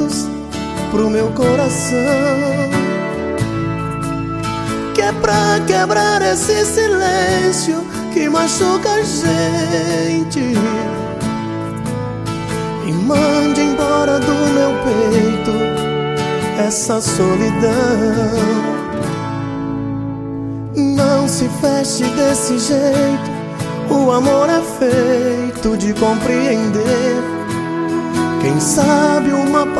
luz pro meu coração, que é pra quebrar esse silêncio que machuca a gente e mande embora do meu peito essa solidão. Não se feche desse jeito, o amor é feito de compreender. Quem sabe uma